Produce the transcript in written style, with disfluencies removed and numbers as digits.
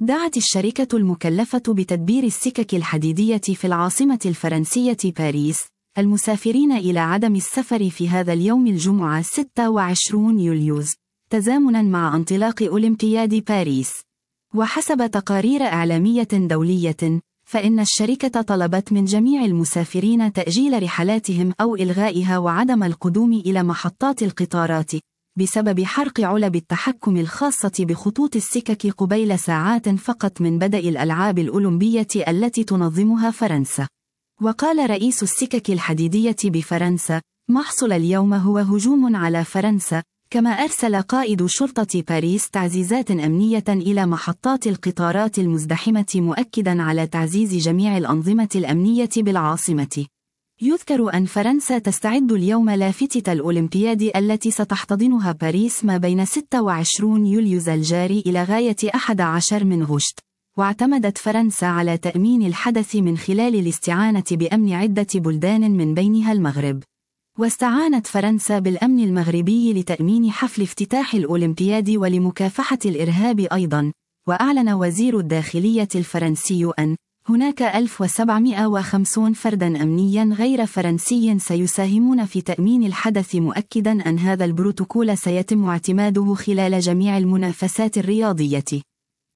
دعت الشركة المكلفة بتدبير السكك الحديدية في العاصمة الفرنسية باريس المسافرين إلى عدم السفر في هذا اليوم الجمعة 26 يوليو تزامناً مع انطلاق أولمبياد باريس. وحسب تقارير إعلامية دولية، فإن الشركة طلبت من جميع المسافرين تأجيل رحلاتهم أو إلغائها وعدم القدوم إلى محطات القطارات بسبب حرق علب التحكم الخاصة بخطوط السكك قبيل ساعات فقط من بدء الألعاب الأولمبية التي تنظمها فرنسا. وقال رئيس السكك الحديدية بفرنسا: محصل اليوم هو هجوم على فرنسا. كما أرسل قائد شرطة باريس تعزيزات أمنية إلى محطات القطارات المزدحمة مؤكداً على تعزيز جميع الأنظمة الأمنية بالعاصمة. يذكر أن فرنسا تستعد اليوم لافتة الأولمبياد التي ستحتضنها باريس ما بين 26 يوليو الجاري إلى غاية 11 من غشت. واعتمدت فرنسا على تأمين الحدث من خلال الاستعانة بأمن عدة بلدان من بينها المغرب. واستعانت فرنسا بالأمن المغربي لتأمين حفل افتتاح الأولمبياد ولمكافحة الإرهاب أيضاً. وأعلن وزير الداخلية الفرنسي أن هناك 1750 فرداً أمنياً غير فرنسي سيساهمون في تأمين الحدث، مؤكداً أن هذا البروتوكول سيتم اعتماده خلال جميع المنافسات الرياضية.